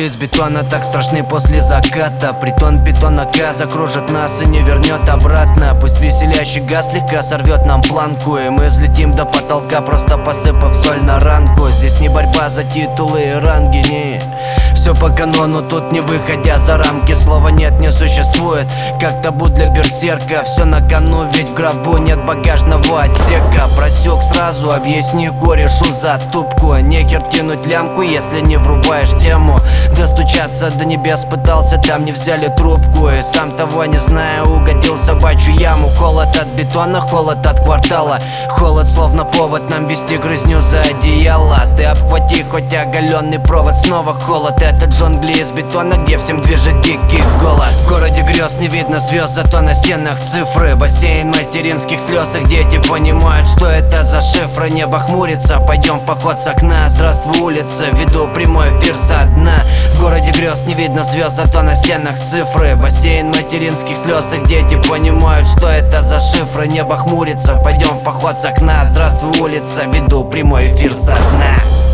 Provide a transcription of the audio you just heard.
из бетона так страшны после заката. Притон бетона газа кружит нас и не вернет обратно. Пусть веселящий газ слегка сорвет нам планку, и мы взлетим до потолка, просто посыпав соль на ранку. Здесь не борьба за титулы и ранги, не. Все по канону, тут не выходя за рамки. Слова нет, не существует, как табу для берсерка. Все на кону, ведь в гробу нет багажного отсека. Просек сразу, объясни корешу затупку. Нехер тянуть лямку, если не врубаешь тему. Достучаться до небес пытался, там не взяли трубку. И сам того не зная, угодил в собачью яму. Холод от бетона, холод от квартала. Холод словно повод нам вести грызню за одеяло. Ты обхвати хоть оголенный провод, снова холод. Это джунгли из бетона, где всем движет дикий голод. В городе грез не видно звезд, зато на стенах цифры. Бассейн материнских слез, и дети понимают, что это за шифры. Небо хмурится, пойдем в поход с окна. Здравствуй, улица, веду прямой эфир со дна. В городе грез не видно звезд, зато на стенах цифры. Бассейн материнских слез, и дети понимают, что это за шифры. Небо хмурится, пойдем в поход с окна. Здравствуй, улица, веду прямой эфир со дна.